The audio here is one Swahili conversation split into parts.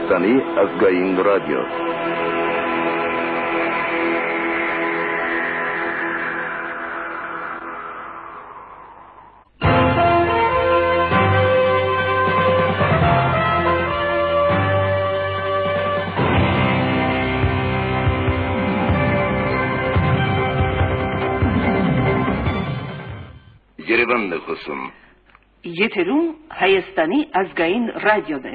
Hayestani Azgayin Radyo. Yerevan nüfusun. Yeterum Hayestani Azgayin Radyo'da.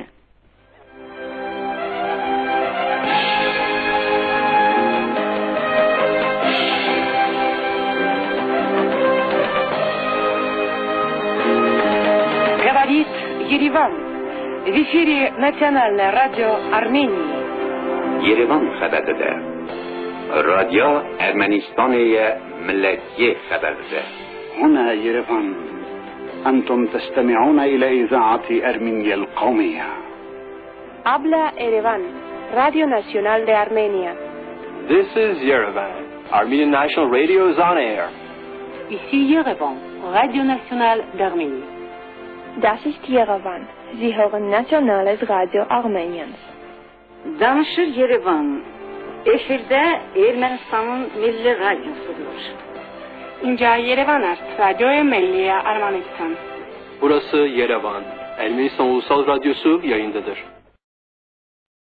Говорит Ереван. В эфире Национальное радио Армении. Yerevan xəbərdə. Radio Ermənistaniyə millətçi xəbərdə. هنا يريفان أنتم تستمعون إلى إذاعة أرمينيا القومية. Habla Erevan, Radio Nacional de Armenia. This is Yerevan. Armenian National Radio is on air. Ici Yerevan, Radio National d'Arménie. Das ist Yerevan. Sie hören Nationales Radio Armeniens. Danışır Yerevan. Efirde Ermənistanın milli radyosudur. İnca Yerevan ast, Radyo Milli Armanistan. Burası Yerevan. Ermenistan Ulusal Radyosu yayındadır.